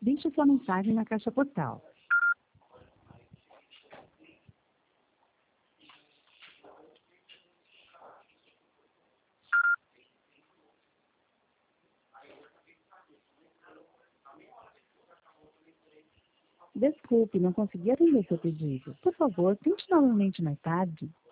Deixe sua mensagem na caixa postal. Desculpe, não consegui atender seu pedido. Por favor, tente novamente mais tarde.